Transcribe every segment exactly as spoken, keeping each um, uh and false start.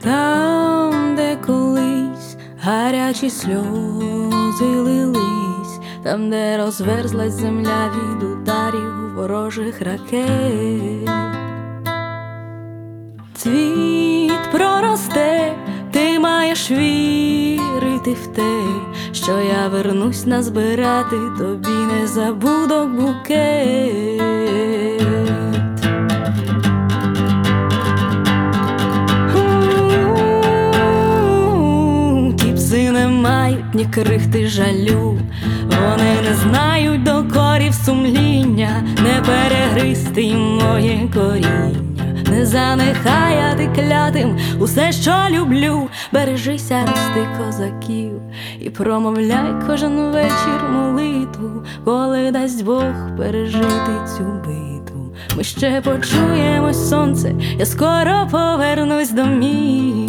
Там, де колись гарячі сльози лились, там, де розверзлась земля від ударів ворожих ракет. Цвіт проросте, ти маєш вірити в те, що я вернусь назбирати тобі незабудок букет. Ті пси не мають ні крихти жалю, вони не знають докорів сумління, не перегризти їм моє коріння. Не занехаяти клятим усе, що люблю. Бережися рости козаків і промовляй кожен вечір молитву, коли дасть Бог пережити цю битву. Ми ще почуємось, сонце, я скоро повернусь домів.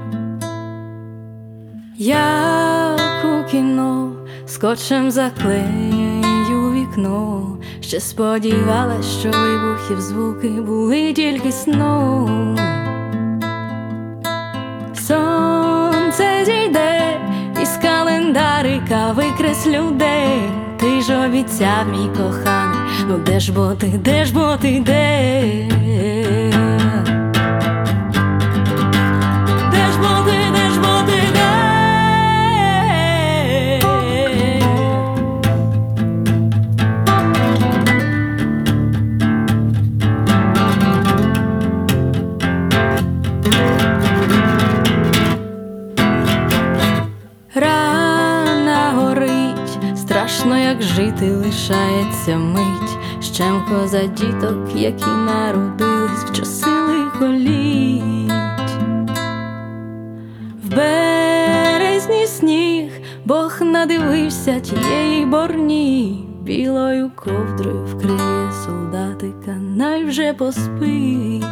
Як у кіно скотчем заклею вікно, ще сподівалась, що вибухів звуки були тільки сном. Сонце зійде, із календарика викреслю день. Ти ж обіцяв, мій коханий, ну де ж бо ти, де ж бо ти, де? Де ж бо ти, де ж бо ти, де? Рана горить, страшно, як жити лишається мить. Щемко за діток, які народились в часи лихоліть. В березні сніг Бог надивився тієї борні, білою ковдрою вкриє солдатика, най вже поспить.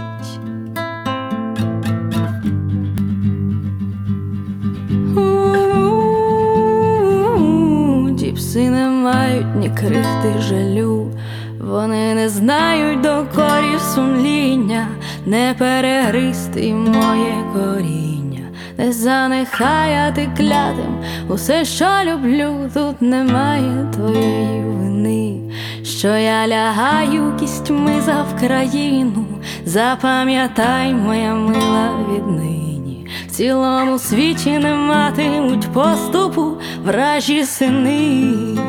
Ті пси не мають ні крихти жалю, вони не знають докорів сумління, не перегризти їм моє коріння, не занехаяти клятим усе, що люблю. Тут немає твоєї вини, що я лягаю кістьми за Вкраїну. Запам'ятай, моя мила, віднині в цілому світі не матимуть поступу вражі сини.